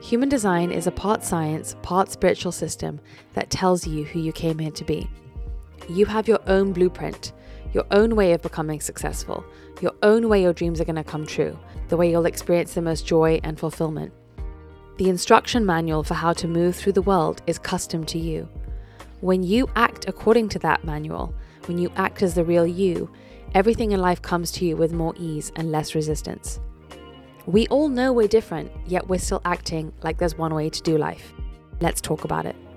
Human design is a part science, part spiritual system that tells you who you came here to be. You have your own blueprint, your own way of becoming successful, your own way your dreams are going to come true, the way you'll experience the most joy and fulfillment. The instruction manual for how to move through the world is custom to you. When you act according to that manual, when you act as the real you, everything in life comes to you with more ease and less resistance. We all know we're different, yet we're still acting like there's one way to do life. Let's talk about it.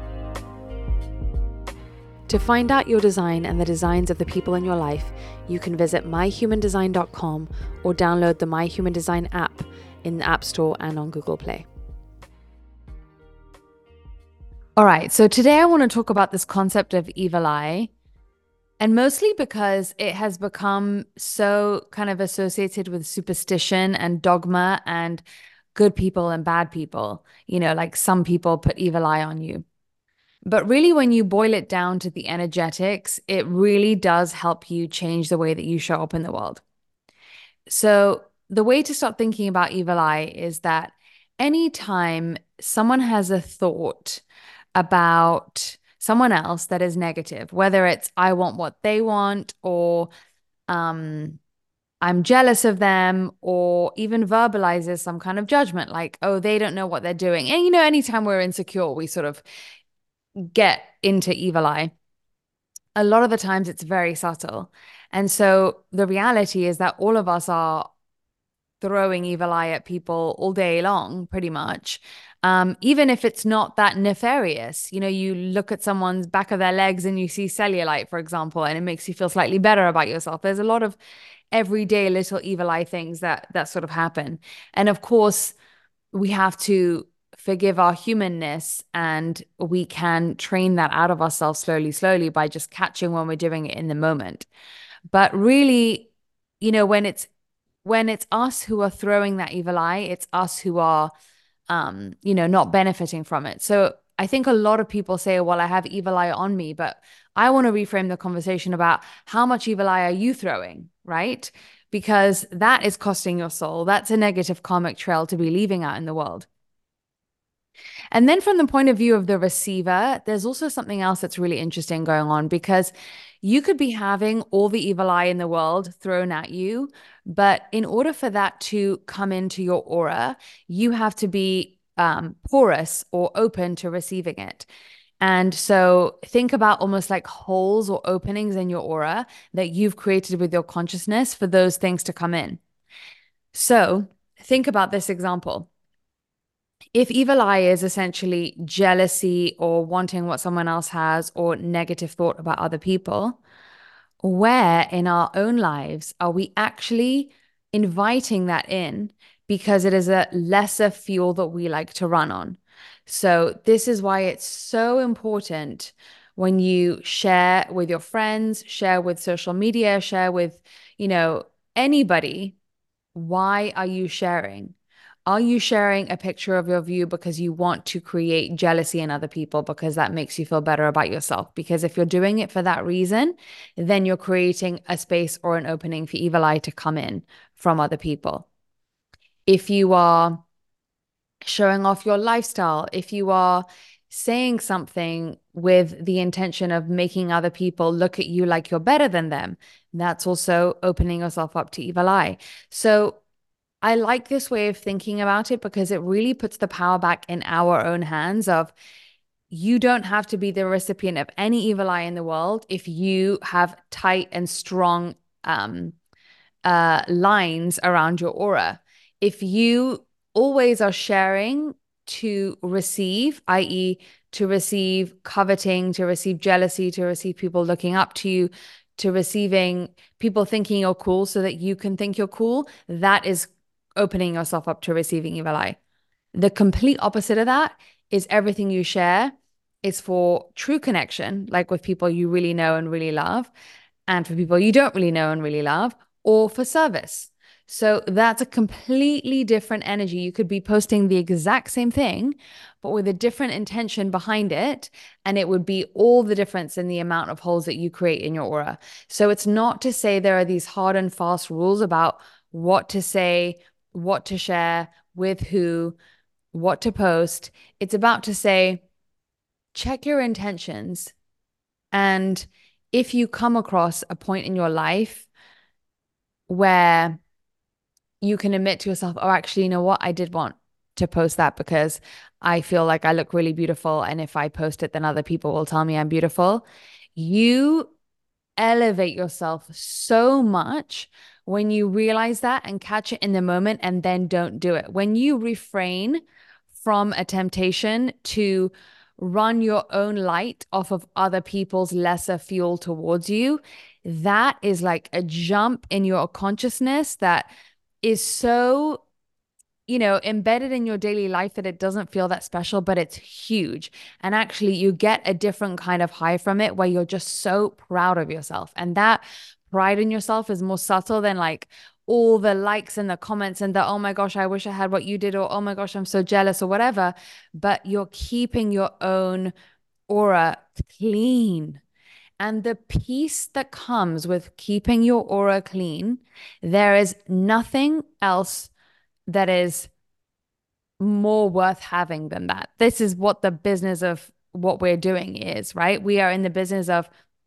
To find out your design and the designs of the people in your life, you can visit myhumandesign.com or download the My Human Design app in the App Store and on Google Play. All right, so today I want to talk about this concept of evil eye, and mostly because it has become so kind of associated with superstition and dogma and good people and bad people. You know, like some people put evil eye on you. But really, when you boil it down to the energetics, it really does help you change the way that you show up in the world. So the way to start thinking about evil eye is that anytime someone has a thought about someone else that is negative, whether it's I want what they want, or I'm jealous of them, or even verbalizes some kind of judgment like, oh, they don't know what they're doing. And, you know, anytime we're insecure, we sort of get into evil eye. A lot of the times it's very subtle. And so the reality is that all of us are throwing evil eye at people all day long, pretty much. Even if it's not that nefarious, you know, you look at someone's back of their legs and you see cellulite, for example, and it makes you feel slightly better about yourself. There's a lot of everyday little evil eye things that sort of happen. And of course, we have to forgive our humanness, and we can train that out of ourselves slowly by just catching when we're doing it in the moment. But really, you know, when it's us who are throwing that evil eye, it's us who are, not benefiting from it. So I think a lot of people say, well, I have evil eye on me, but I want to reframe the conversation about how much evil eye are you throwing, right? Because that is costing your soul. That's a negative karmic trail to be leaving out in the world. And then from the point of view of the receiver, there's also something else that's really interesting going on, because you could be having all the evil eye in the world thrown at you, but in order for that to come into your aura, you have to be porous or open to receiving it. And so think about almost like holes or openings in your aura that you've created with your consciousness for those things to come in. So think about this example. If evil eye is essentially jealousy or wanting what someone else has or negative thought about other people, where in our own lives are we actually inviting that in because it is a lesser fuel that we like to run on? So this is why it's so important when you share with your friends, share with social media, share with, anybody. Why are you sharing? Are you sharing a picture of your view because you want to create jealousy in other people because that makes you feel better about yourself? Because if you're doing it for that reason, then you're creating a space or an opening for evil eye to come in from other people. If you are showing off your lifestyle, if you are saying something with the intention of making other people look at you like you're better than them, that's also opening yourself up to evil eye. So I like this way of thinking about it because it really puts the power back in our own hands of you don't have to be the recipient of any evil eye in the world if you have tight and strong lines around your aura. If you always are sharing to receive, i.e., to receive coveting, to receive jealousy, to receive people looking up to you, to receiving people thinking you're cool so that you can think you're cool, that is opening yourself up to receiving evil eye. The complete opposite of that is everything you share is for true connection, like with people you really know and really love, and for people you don't really know and really love, or for service. So that's a completely different energy. You could be posting the exact same thing, but with a different intention behind it. And it would be all the difference in the amount of holes that you create in your aura. So it's not to say there are these hard and fast rules about what to say, what to share, with who. what to post. It's about to say, check your intentions. And if you come across a point in your life where you can admit to yourself, oh, actually, you know what? I did want to post that because I feel like I look really beautiful. And if I post it, then other people will tell me I'm beautiful. You elevate yourself so much when you realize that and catch it in the moment and then don't do it. When you refrain from a temptation to run your own light off of other people's lesser fuel towards you, that is like a jump in your consciousness that is so embedded in your daily life that it doesn't feel that special, but it's huge. And actually, you get a different kind of high from it where you're just so proud of yourself. And that pride in yourself is more subtle than like all the likes and the comments and the, oh my gosh, I wish I had what you did, or oh my gosh, I'm so jealous, or whatever. But you're keeping your own aura clean. And the peace that comes with keeping your aura clean, there is nothing else that is more worth having than that. This is what the business of what we're doing is, right? We are in the business of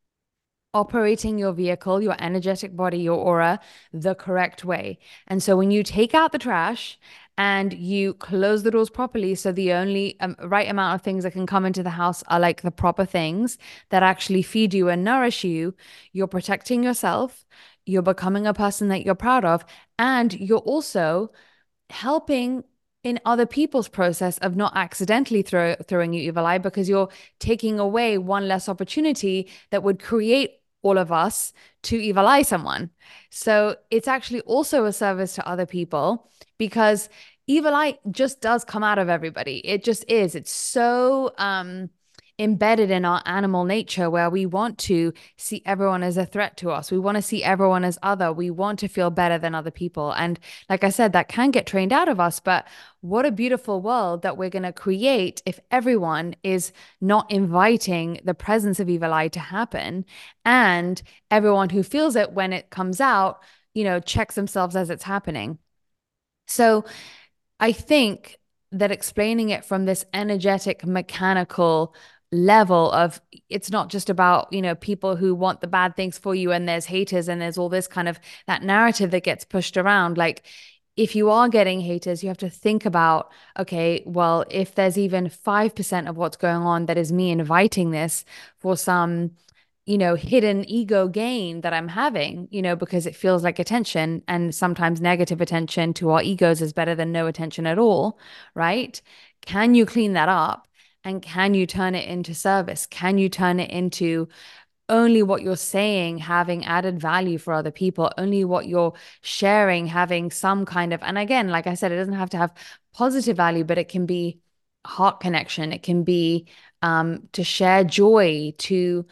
operating your vehicle, your energetic body, your aura, the correct way. And so when you take out the trash and you close the doors properly, so the only right amount of things that can come into the house are like the proper things that actually feed you and nourish you, you're protecting yourself, you're becoming a person that you're proud of, and you're also helping in other people's process of not accidentally throwing you evil eye, because you're taking away one less opportunity that would create all of us to evil eye someone. So it's actually also a service to other people, because evil eye just does come out of everybody. It just is. It's so embedded in our animal nature, where we want to see everyone as a threat to us. We want to see everyone as other. We want to feel better than other people. And like I said, that can get trained out of us. But what a beautiful world that we're going to create if everyone is not inviting the presence of evil eye to happen. And everyone who feels it when it comes out, checks themselves as it's happening. So I think that explaining it from this energetic, mechanical level of, it's not just about, people who want the bad things for you and there's haters and there's all this kind of that narrative that gets pushed around. Like, if you are getting haters, you have to think about, okay, well, if there's even 5% of what's going on that is me inviting this for some hidden ego gain that I'm having, because it feels like attention, and sometimes negative attention to our egos is better than no attention at all, right? Can you clean that up? And can you turn it into service? Can you turn it into only what you're saying having added value for other people, only what you're sharing having some kind of, and again, like I said, it doesn't have to have positive value, but it can be heart connection. It can be to share joy, to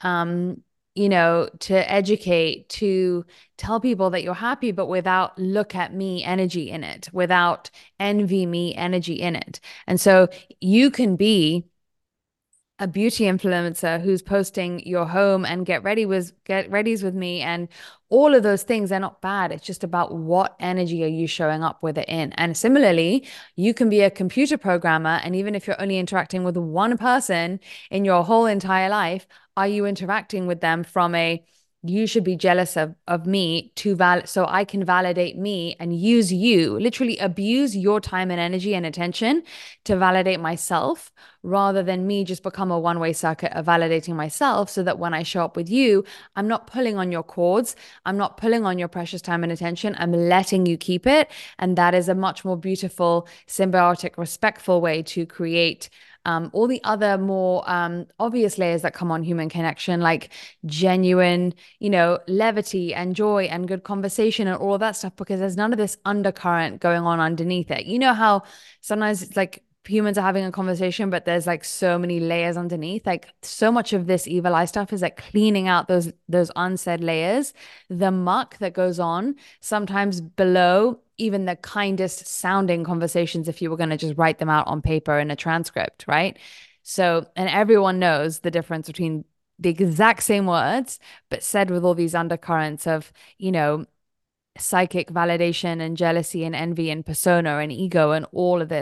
to educate, to tell people that you're happy, but without look at me energy in it, without envy me energy in it. And so you can be a beauty influencer who's posting your home and get readies with me, and all of those things are not bad. It's just about what energy are you showing up with it in. And similarly, you can be a computer programmer, and even if you're only interacting with one person in your whole entire life, are you interacting with them from a, you should be jealous of me so I can validate me and use you, literally abuse your time and energy and attention to validate myself, rather than me just become a one-way circuit of validating myself, so that when I show up with you, I'm not pulling on your cords, I'm not pulling on your precious time and attention, I'm letting you keep it. And that is a much more beautiful, symbiotic, respectful way to create all the other more obvious layers that come on human connection, like genuine, levity and joy and good conversation and all of that stuff, because there's none of this undercurrent going on underneath it. You know how sometimes it's like humans are having a conversation, but there's like so many layers underneath. Like, so much of this evil eye stuff is like cleaning out those unsaid layers, the muck that goes on sometimes below even the kindest sounding conversations, if you were going to just write them out on paper in a transcript, right? So, and everyone knows the difference between the exact same words, but said with all these undercurrents of, psychic validation and jealousy and envy and persona and ego and all of this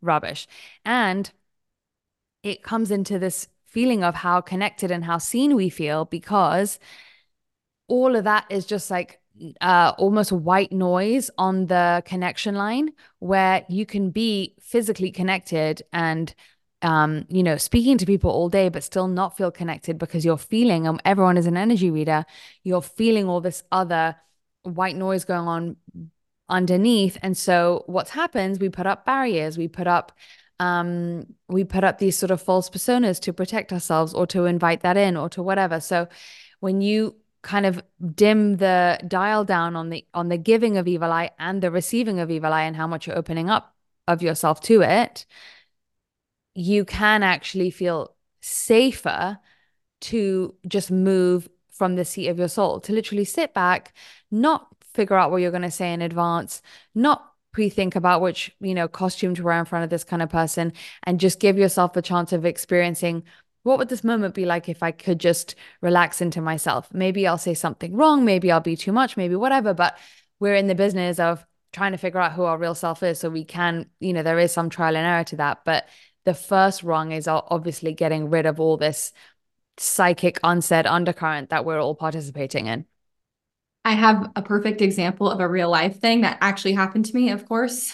rubbish. And it comes into this feeling of how connected and how seen we feel because all of that is just like almost white noise on the connection line where you can be physically connected and speaking to people all day, but still not feel connected because you're feeling, everyone is an energy reader, you're feeling all this other white noise going on underneath. And so what's happens, we put up barriers, we put up these sort of false personas to protect ourselves or to invite that in or to whatever. So when you kind of dim the dial down on the giving of evil eye and the receiving of evil eye and how much you're opening up of yourself to it, you can actually feel safer to just move from the seat of your soul, to literally sit back, not figure out what you're going to say in advance, not pre-think about which, costume to wear in front of this kind of person, and just give yourself the chance of experiencing what would this moment be like if I could just relax into myself. Maybe I'll say something wrong, maybe I'll be too much, maybe whatever, but we're in the business of trying to figure out who our real self is so we can, there is some trial and error to that, but the first rung is obviously getting rid of all this psychic unsaid undercurrent that we're all participating in. I have a perfect example of a real life thing that actually happened to me, of course.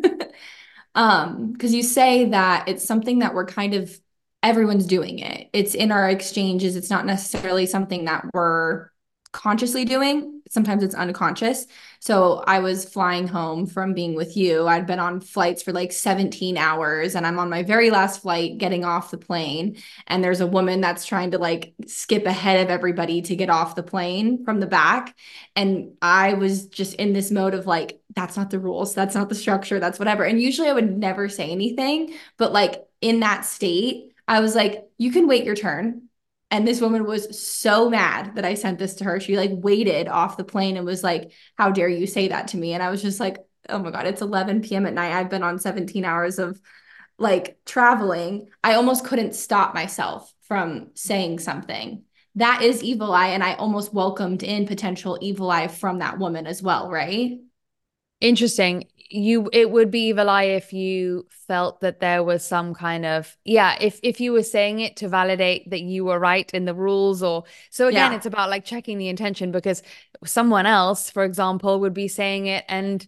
Because you say that it's something that we're kind of everyone's doing it. It's in our exchanges. It's not necessarily something that we're consciously doing. Sometimes it's unconscious. So I was flying home from being with you. I'd been on flights for like 17 hours and I'm on my very last flight getting off the plane. And there's a woman that's trying to like skip ahead of everybody to get off the plane from the back. And I was just in this mode of like, that's not the rules. That's not the structure. That's whatever. And usually I would never say anything. But like in that state, I was like, you can wait your turn. And this woman was so mad that I sent this to her. She like waited off the plane and was like, how dare you say that to me? And I was just like, oh my God, it's 11 p.m. at night. I've been on 17 hours of like traveling. I almost couldn't stop myself from saying something. That is evil eye. And I almost welcomed in potential evil eye from that woman as well, right? Interesting. It would be evil eye if you felt that there was some kind of, yeah, if you were saying it to validate that you were right in the rules, or so again, Yeah. it's about like checking the intention because someone else, for example, would be saying it, and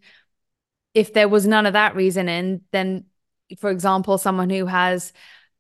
if there was none of that reason in, then for example, someone who has,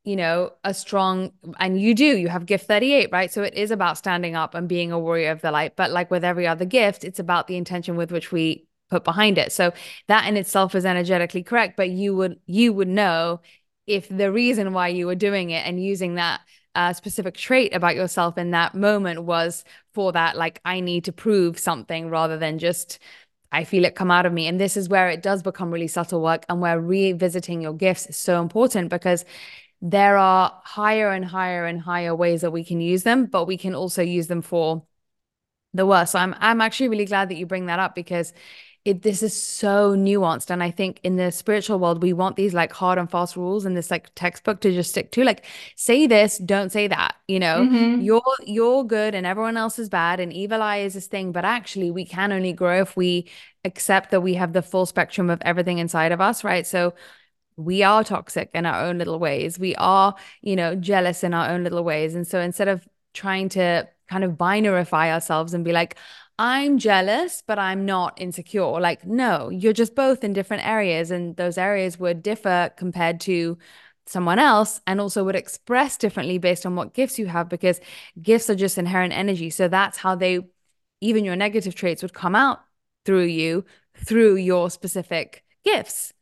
a strong, and you have gift 38, right? So it is about standing up and being a warrior of the light. But like with every other gift, it's about the intention with which we put behind it. So that in itself is energetically correct, but you would know if the reason why you were doing it and using that specific trait about yourself in that moment was for that, like, I need to prove something rather than just I feel it come out of me. And this is where it does become really subtle work and where revisiting your gifts is so important because there are higher and higher and higher ways that we can use them, but we can also use them for the worst. So I'm actually really glad that you bring that up because this is so nuanced. And I think in the spiritual world, we want these like hard and fast rules and this like textbook to just stick to. Like, say this, don't say that. Mm-hmm. You're good and everyone else is bad, and evil eye is this thing. But actually, we can only grow if we accept that we have the full spectrum of everything inside of us, right? So we are toxic in our own little ways. We are, jealous in our own little ways. And so instead of trying to kind of binarify ourselves and be like, I'm jealous, but I'm not insecure. Like, no, you're just both in different areas, and those areas would differ compared to someone else and also would express differently based on what gifts you have because gifts are just inherent energy. So that's how even your negative traits would come out through you, through your specific gifts.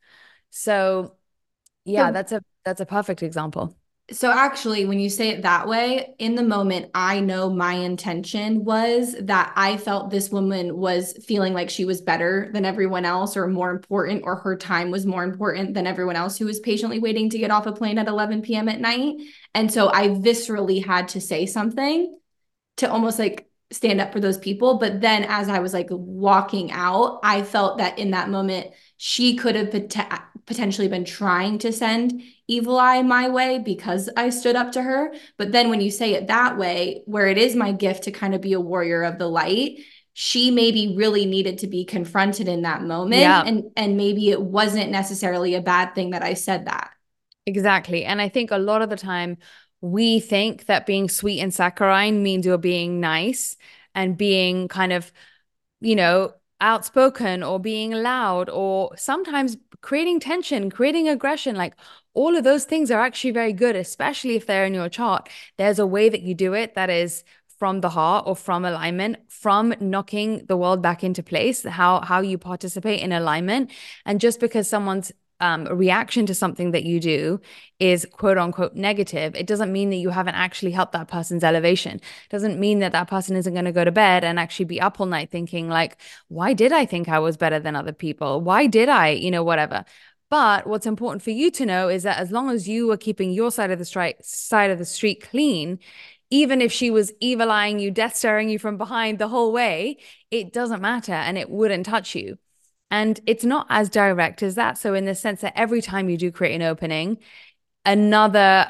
So yeah, So that's a perfect example. So actually, when you say it that way, in the moment, I know my intention was that I felt this woman was feeling like she was better than everyone else or more important, or her time was more important than everyone else who was patiently waiting to get off a plane at 11 p.m. at night. And so I viscerally had to say something to almost like stand up for those people. But then as I was like walking out, I felt that in that moment, she could have potentially been trying to send evil eye my way because I stood up to her. But then when you say it that way, where it is my gift to kind of be a warrior of the light, she maybe really needed to be confronted in that moment, Yeah. and maybe it wasn't necessarily a bad thing that I said that. Exactly. And I think a lot of the time we think that being sweet and saccharine means you're being nice and being kind of, you know, outspoken or being loud or sometimes creating tension, creating aggression. Like all of those things are actually very good, especially if they're in your chart. There's a way that you do it that is from the heart or from alignment, from knocking the world back into place, how you participate in alignment. And just because someone's reaction to something that you do is quote unquote negative, it doesn't mean that you haven't actually helped that person's elevation. It doesn't mean that that person isn't going to go to bed and actually be up all night thinking like, why did I think I was better than other people? Why did I, whatever. But what's important for you to know is that as long as you are keeping your side of the street clean, even if she was evil eyeing you, death staring you from behind the whole way, it doesn't matter and it wouldn't touch you. And it's not as direct as that. So in the sense that every time you do create an opening, another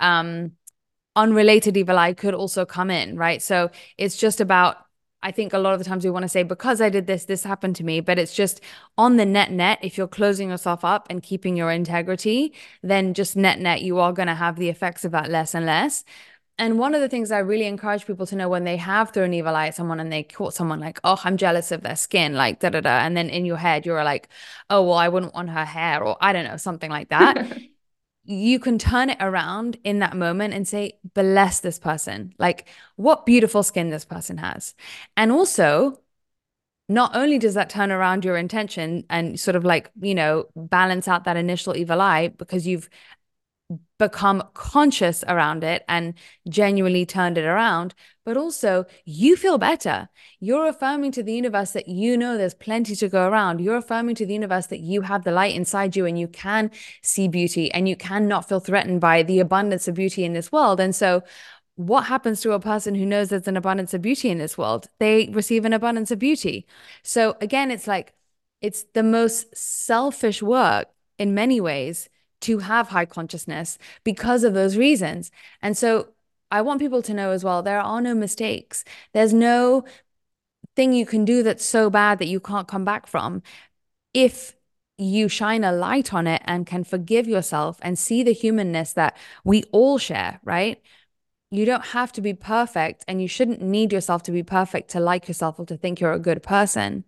unrelated evil eye could also come in, right? So it's just about, I think a lot of the times we want to say, because I did this, this happened to me, but it's just on the net, if you're closing yourself up and keeping your integrity, then just net, you are going to have the effects of that less and less. And one of the things I really encourage people to know when they have thrown evil eye at someone and they caught someone like, oh, I'm jealous of their skin, like da da da. And then in your head, you're like, oh, well, I wouldn't want her hair, or I don't know, something like that. You can turn it around in that moment and say, bless this person. Like, what beautiful skin this person has. And also, not only does that turn around your intention and sort of like, balance out that initial evil eye because you've become conscious around it and genuinely turned it around, but also you feel better. You're affirming to the universe that you know there's plenty to go around. You're affirming to the universe that you have the light inside you and you can see beauty and you cannot feel threatened by the abundance of beauty in this world. And so, what happens to a person who knows there's an abundance of beauty in this world? They receive an abundance of beauty. So, again, it's like it's the most selfish work in many ways to have high consciousness because of those reasons. And so I want people to know as well, there are no mistakes. There's no thing you can do that's so bad that you can't come back from. If you shine a light on it and can forgive yourself and see the humanness that we all share, right? You don't have to be perfect and you shouldn't need yourself to be perfect to like yourself or to think you're a good person.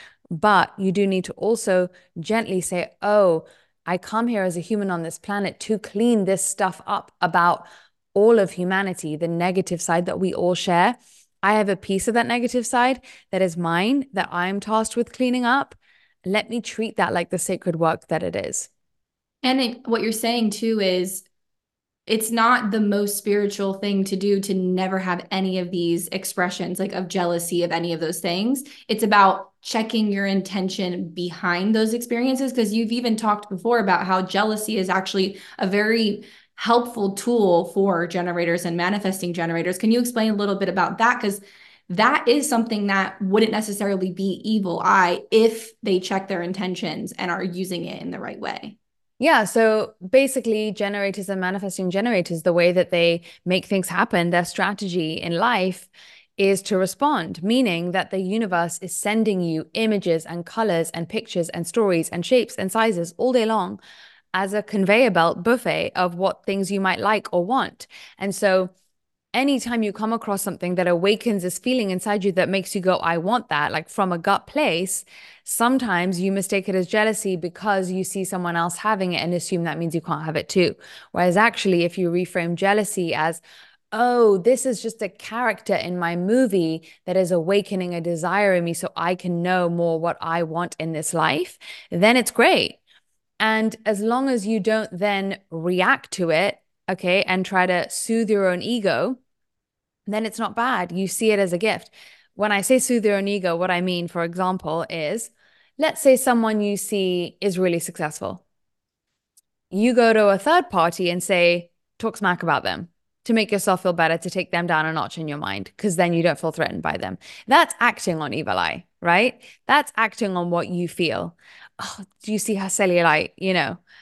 But you do need to also gently say, oh, I come here as a human on this planet to clean this stuff up about all of humanity, the negative side that we all share. I have a piece of that negative side that is mine, that I'm tasked with cleaning up. Let me treat that like the sacred work that it is. What you're saying too is it's not the most spiritual thing to do to never have any of these expressions like of jealousy of any of those things. It's about checking your intention behind those experiences, because you've even talked before about how jealousy is actually a very helpful tool for generators and manifesting generators. Can you explain a little bit about that? Because that is something that wouldn't necessarily be evil eye if they check their intentions and are using it in the right way. Yeah, so basically, generators and manifesting generators, the way that they make things happen, their strategy in life is to respond, meaning that the universe is sending you images and colors and pictures and stories and shapes and sizes all day long as a conveyor belt buffet of what things you might like or want. And so anytime you come across something that awakens this feeling inside you that makes you go, I want that, like from a gut place, sometimes you mistake it as jealousy because you see someone else having it and assume that means you can't have it too. Whereas actually, if you reframe jealousy as, oh, this is just a character in my movie that is awakening a desire in me so I can know more what I want in this life, then it's great. And as long as you don't then react to it, okay, and try to soothe your own ego, then it's not bad. You see it as a gift. When I say soothe your own ego, what I mean, for example, is let's say someone you see is really successful. You go to a third party and say, talk smack about them to make yourself feel better, to take them down a notch in your mind, because then you don't feel threatened by them. That's acting on evil eye, right? That's acting on what you feel. Oh, do you see her cellulite?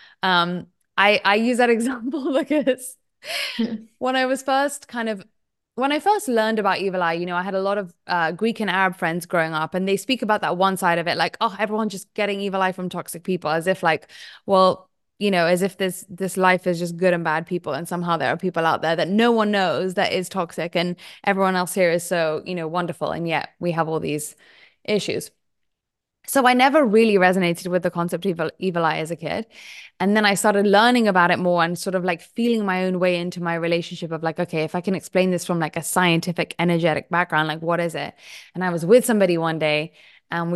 I use that example because when I was first kind of when I first learned about evil eye, I had a lot of Greek and Arab friends growing up, and they speak about that one side of it, like, oh, everyone's just getting evil eye from toxic people, as if like, well, as if this life is just good and bad people, and somehow there are people out there that no one knows that is toxic, and everyone else here is so, wonderful, and yet we have all these issues. So I never really resonated with the concept of evil eye as a kid. And then I started learning about it more and sort of like feeling my own way into my relationship of like, okay, if I can explain this from like a scientific, energetic background, like what is it? And I was with somebody one day and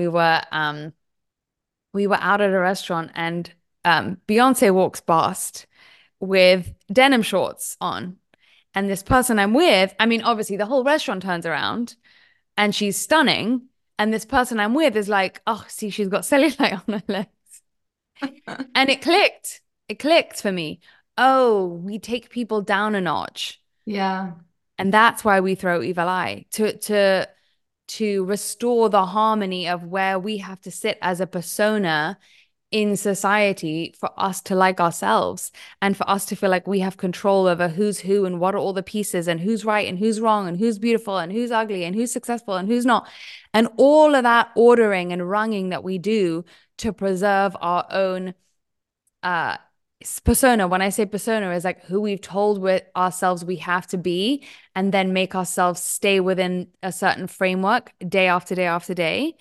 we were out at a restaurant and Beyonce walks past with denim shorts on. And this person I'm with, I mean, obviously the whole restaurant turns around and she's stunning. And this person I'm with is like, oh, see, she's got cellulite on her legs. And it clicked. It clicked for me. Oh, we take people down a notch. Yeah. And that's why we throw evil eye to restore the harmony of where we have to sit as a persona in society for us to like ourselves and for us to feel like we have control over who's who and what are all the pieces and who's right and who's wrong and who's beautiful and who's ugly and who's successful and who's not. And all of that ordering and runging that we do to preserve our own uh persona. When I say persona, is like who we've told with ourselves we have to be, and then make ourselves stay within a certain framework day after day after day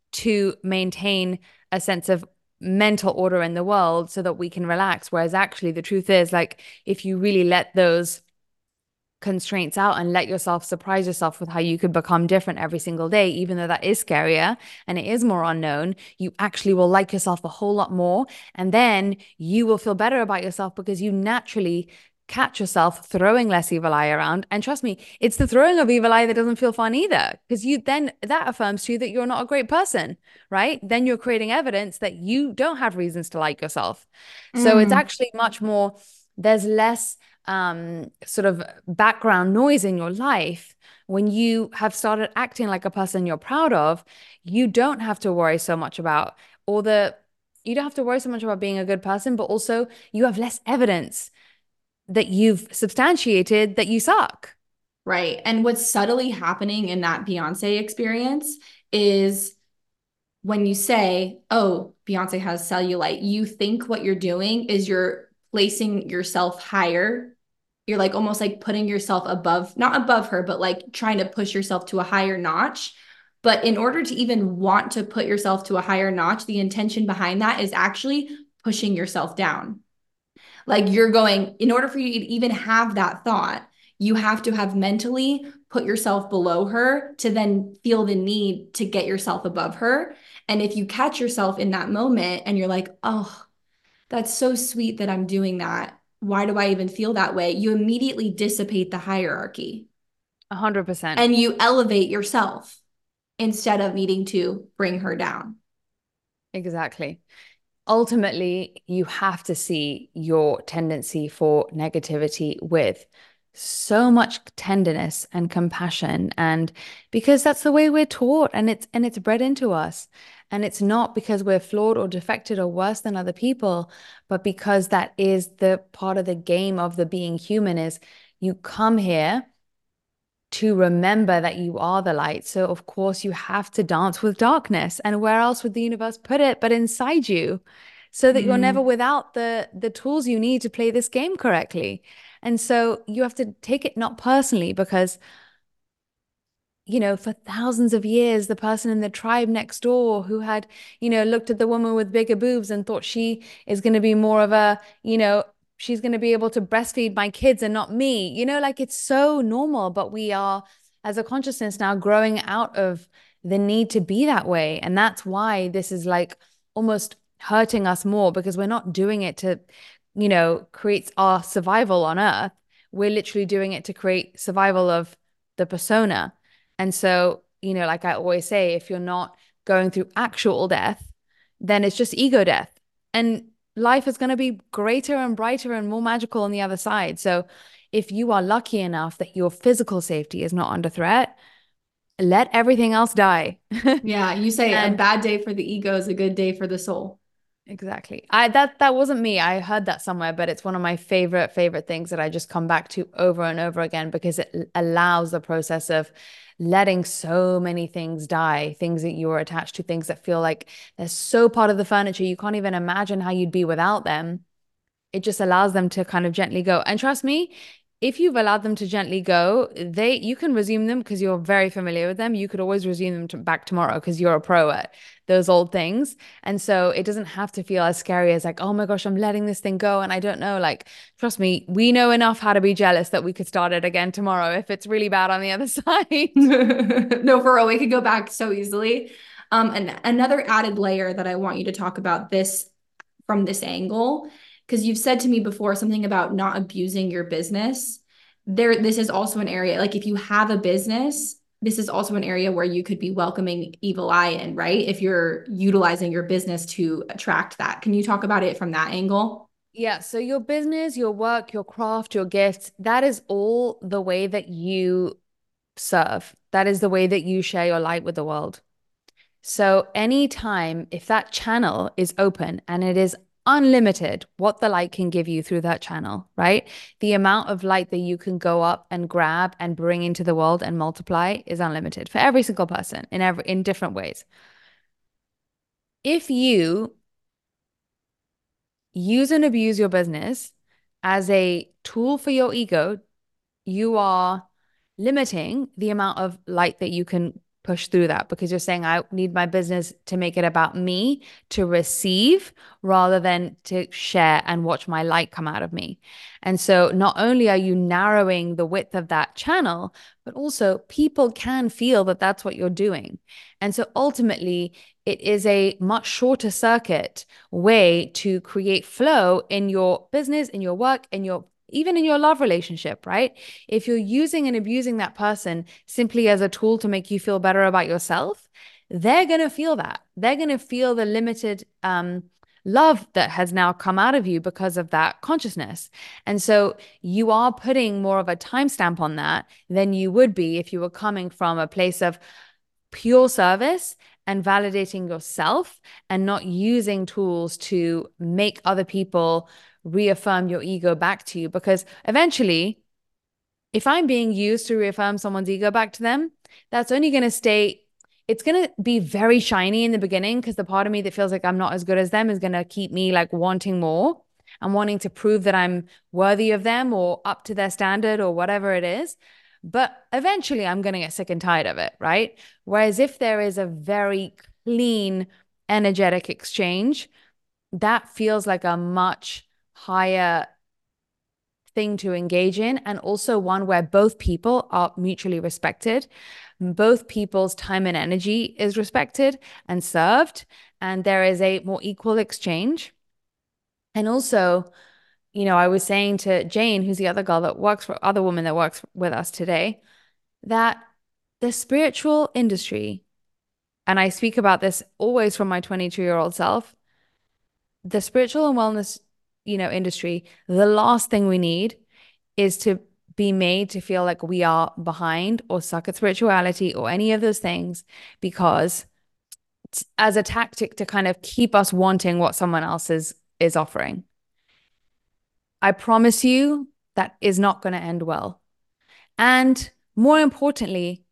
to maintain a sense of mental order in the world so that we can relax. Whereas actually the truth is, like, if you really let those constraints out and let yourself surprise yourself with how you could become different every single day, even though that is scarier and it is more unknown, you actually will like yourself a whole lot more. And then you will feel better about yourself because you naturally catch yourself throwing less evil eye around. And trust me, it's the throwing of evil eye that doesn't feel fun either, because you then that affirms to you that you're not a great person, right? Then you're creating evidence that you don't have reasons to like yourself. So it's Mm, actually much more, there's less sort of background noise in your life. When you have started acting like a person you're proud of, you don't have to worry so much about all the, you don't have to worry so much about being a good person, but also you have less evidence that you've substantiated that you suck. right. And what's subtly happening in that Beyonce experience is when you say, oh, Beyonce has cellulite, you think what you're doing is you're placing yourself higher. You're like almost like putting yourself above, not above her, but like trying to push yourself to a higher notch. But in order to even want to put yourself to a higher notch, the intention behind that is actually pushing yourself down. Like you're going, in order for you to even have that thought, you have to have mentally put yourself below her to then feel the need to get yourself above her. And if you catch yourself in that moment and you're like, oh, that's so sweet that I'm doing that. Why do I even feel that way? You immediately dissipate the hierarchy 100%. and you elevate yourself instead of needing to bring her down. Exactly. Ultimately, you have to see your tendency for negativity with so much tenderness and compassion, and because that's the way we're taught, and it's bred into us, and it's not because we're flawed or defected or worse than other people, but because that is the part of the game of the being human. Is you come here to remember that you are the light. So, of course, you have to dance with darkness. And where else would the universe put it but inside you? So that you're never Mm, without the tools you need to play this game correctly. And so you have to take it not personally because for thousands of years, the person in the tribe next door who had, looked at the woman with bigger boobs and thought she is going to be more of a, she's going to be able to breastfeed my kids and not me. Like it's so normal, but we are, as a consciousness now, growing out of the need to be that way. And that's why this is like almost hurting us more because we're not doing it to, create our survival on Earth. We're literally doing it to create survival of the persona. And so, like I always say, if you're not going through actual death, then it's just ego death. And life is going to be greater and brighter and more magical on the other side. So, if you are lucky enough that your physical safety is not under threat, let everything else die. yeah, you say a And bad day for the ego is a good day for the soul. Exactly. That wasn't me. I heard that somewhere, but it's one of my favorite things that I just come back to over and over again because it allows the process of letting so many things die, things that you were attached to, things that feel like they're so part of the furniture, you can't even imagine how you'd be without them. It just allows them to kind of gently go. And trust me, if you've allowed them to gently go, they you can resume them because you're very familiar with them. You could always resume them back tomorrow because you're a pro at those old things. And so it doesn't have to feel as scary as like, oh my gosh, I'm letting this thing go. And I don't know, like, trust me, we know enough how to be jealous that we could start it again tomorrow if it's really bad on the other side. No, for real, we could go back so easily. And another added layer that I want you to talk about this from this angle, because you've said to me before something about not abusing your business. This is also an area, like if you have a business, this is also an area where you could be welcoming evil eye in, right? If you're utilizing your business to attract that. Can you talk about it from that angle? Yeah, so your business, your work, your craft, your gifts, that is all the way that you serve. That is the way that you share your light with the world. So anytime if that channel is open and it is unlimited, what the light can give you through that channel, right? The amount of light that you can go up and grab and bring into the world and multiply is unlimited for every single person in different ways. If you use and abuse your business as a tool for your ego, you are limiting the amount of light that you can push through that because you're saying, I need my business to make it about me to receive rather than to share and watch my light come out of me. And so not only are you narrowing the width of that channel, but also people can feel that that's what you're doing. And so ultimately, it is a much shorter circuit way to create flow in your business, in your work, in your even in your love relationship, right? If you're using and abusing that person simply as a tool to make you feel better about yourself, they're going to feel that. They're going to feel the limited love that has now come out of you because of that consciousness. And so you are putting more of a timestamp on that than you would be if you were coming from a place of pure service and validating yourself and not using tools to make other people reaffirm your ego back to you. Because eventually, if I'm being used to reaffirm someone's ego back to them, that's only going to stay. It's going to be very shiny in the beginning because the part of me that feels like I'm not as good as them is going to keep me like wanting more and wanting to prove that I'm worthy of them or up to their standard or whatever it is. But eventually I'm going to get sick and tired of it, right? Whereas if there is a very clean, energetic exchange, that feels like a much higher thing to engage in, and also one where both people are mutually respected. Both people's time and energy is respected and served, and there is a more equal exchange. And also, I was saying to Jane, who's the other girl that works for other woman that works with us today, that the spiritual industry, and I speak about this always from my 22-year-old self, the spiritual and wellness, industry, the last thing we need is to be made to feel like we are behind or suck at spirituality or any of those things because as a tactic to kind of keep us wanting what someone else is offering. I promise you that is not going to end well. And more importantly,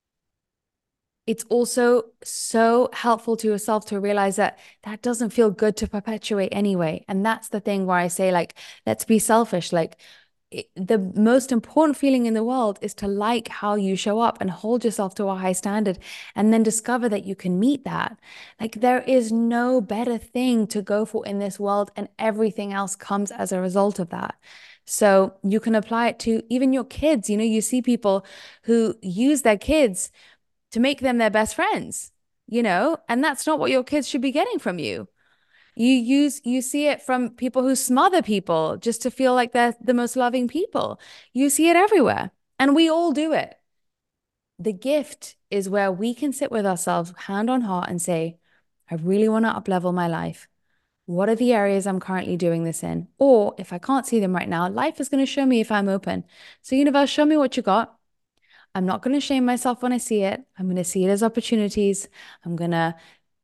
it's also so helpful to yourself to realize that that doesn't feel good to perpetuate anyway. And that's the thing where I say, like, let's be selfish. Like, the most important feeling in the world is to like how you show up and hold yourself to a high standard and then discover that you can meet that. Like, there is no better thing to go for in this world, and everything else comes as a result of that. So you can apply it to even your kids. You see people who use their kids to make them their best friends, and that's not what your kids should be getting from you. You see it from people who smother people just to feel like they're the most loving people. You see it everywhere, and we all do it. The gift is where we can sit with ourselves, hand on heart, and say, I really want to up-level my life. What are the areas I'm currently doing this in? Or if I can't see them right now, life is going to show me if I'm open. So, universe, show me what you got. I'm not going to shame myself when I see it. I'm going to see it as opportunities. I'm going to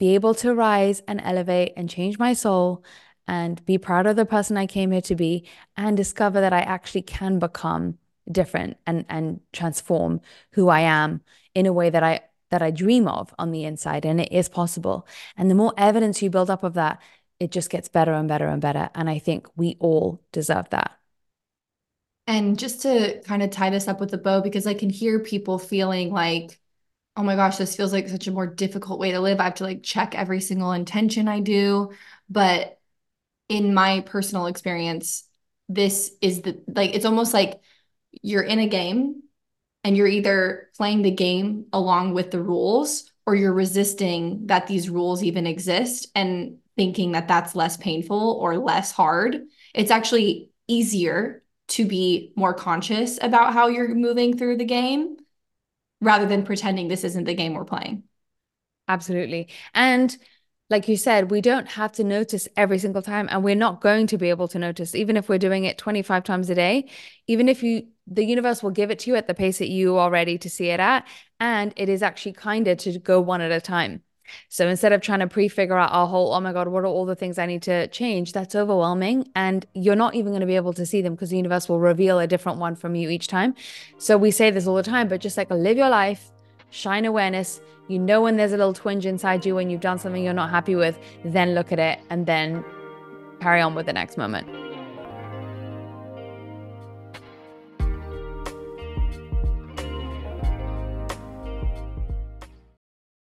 be able to rise and elevate and change my soul and be proud of the person I came here to be and discover that I actually can become different and transform who I am in a way that I dream of on the inside, and it is possible. And the more evidence you build up of that, it just gets better and better and better. And I think we all deserve that. And just to kind of tie this up with a bow, because I can hear people feeling like, oh my gosh, this feels like such a more difficult way to live. I have to like check every single intention I do. But in my personal experience, this is the like, it's almost like you're in a game and you're either playing the game along with the rules or you're resisting that these rules even exist and thinking that that's less painful or less hard. It's actually easier to be more conscious about how you're moving through the game rather than pretending this isn't the game we're playing. Absolutely. And like you said, we don't have to notice every single time, and we're not going to be able to notice, even if we're doing it 25 times a day, even if the universe will give it to you at the pace that you are ready to see it at. And it is actually kinder to go one at a time. So instead of trying to pre-figure out a whole, oh my God, what are all the things I need to change? That's overwhelming. And you're not even going to be able to see them because the universe will reveal a different one from you each time. So we say this all the time, but just like live your life, shine awareness. You know when there's a little twinge inside you when you've done something you're not happy with, then look at it and then carry on with the next moment.